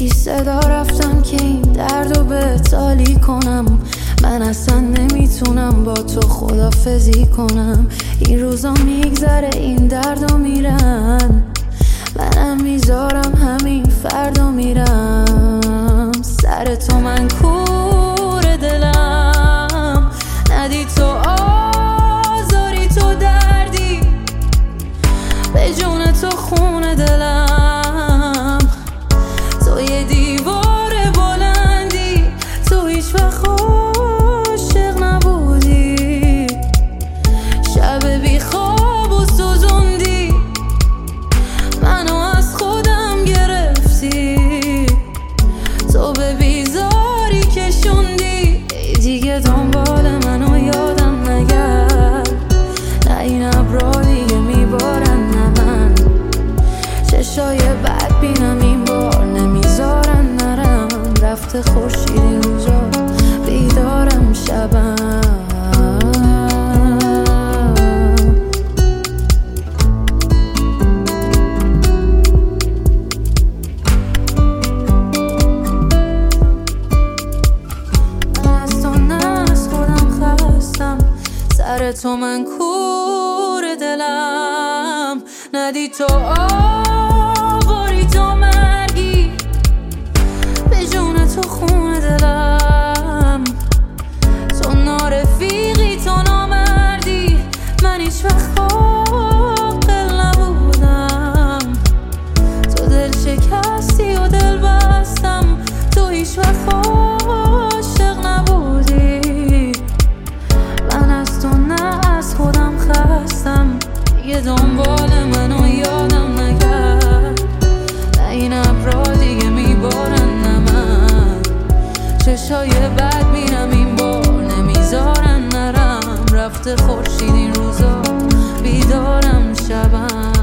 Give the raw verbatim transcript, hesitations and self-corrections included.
بی صدا رفتم که این درد رو بهتالی کنم. من اصلا نمیتونم با تو خدافزی کنم. این روزا میگذره این درد رو میرن، منم میذارم همین فردا میرم. سر تو من کور دلم، ندی تو آزاری تو دردی، به جون تو خون دلم. تو یه دیوار بلندی، تو هیچ وقت عاشق نبودی. شب بی خواب و سوزوندی، منو از خودم گرفتی. تو به بیزاری کشوندی، دیگه دنبال منو یادم نگرد. نه این ابرا دیگه میبارن نه من، چشای بد بینم این بار نمیذارن نرم. رفته خورشید این روزا بیدارم شبم. سر تو من کور دلم، ندی تو آواری تو مرگی، به جون تو خون دلم. تو نارفیقی تو نامردی، من هیچ وقت عاقل نبودم. تو دل شکستی و دل بستم، تو هیچ وقت عاشق نبودی. من از تو نه از خودم خستم، یه دنبال منو یادم نگرد. نه این ابرا دیگه میبارن نه من، چشای بد میرم این بار نمیذارن نرم. رفته خورشید این روزا بیدارم شبم.